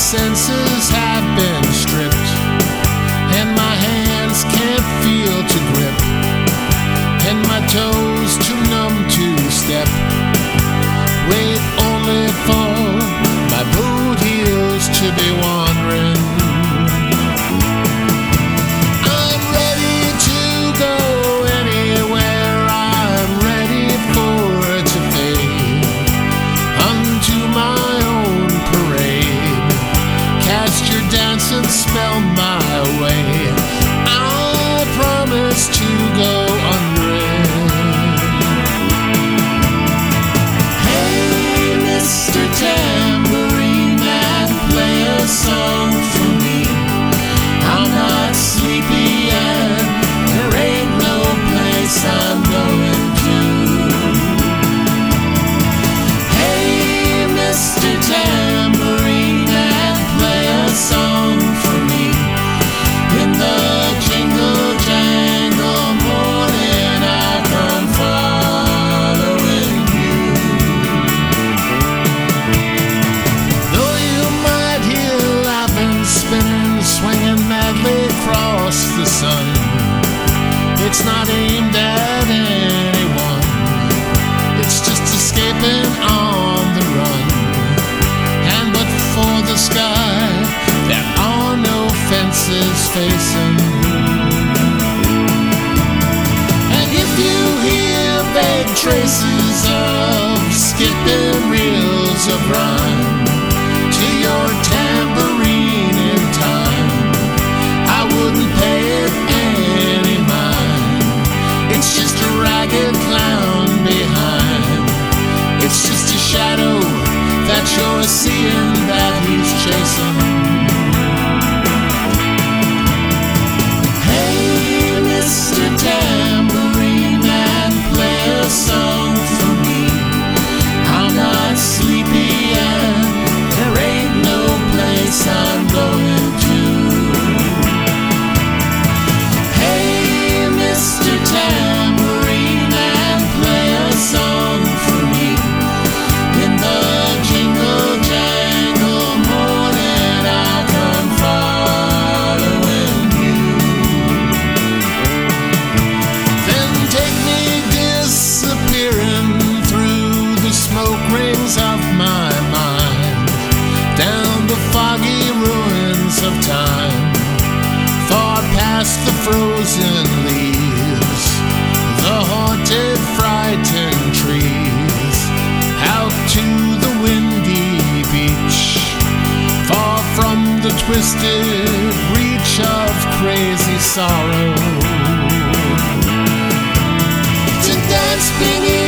senses have been stripped, and my hands can't feel to grip, and my toes too numb to step. Wait only for my boot heels to be wandering. I'm ready to go anywhere. I'm ready for it to fade unto my own parade. Cast your dancing spell my way. I promise to go under it. Hey, Mr. Tambourine Man, play a song for me. I'm not sleepy and there ain't no place I'm going to. Hey, Mr. Tambourine Man, play a song for me. In the jingle jangle morning I come following you. Though you might hear laughing, spinning, swinging madly across the sun, it's not aimed at anyone. It's just escaping on the run. And but for the sky, there are no fences facing. And if you hear vague traces of skipping reels of rhyme to your tambourine in time, I wouldn't pay it any mind. It's just a ragged clown behind. It's just a shadow that you're seeing that he's chasing. Hey, Mr. Tambourine Man, play a song for me. I'm not sleepy and there ain't no place I'm going to. Hey, Mr. Tambourine Man, play a song for me. In the jingle jangle morning I come following you. Then take me disappearing through the smoke rings of my mind, down the foggy ruins of time, far past the frozen leaves, the haunted, frightened trees, out to the windy beach, far from the twisted reach of crazy sorrow, to dance beneath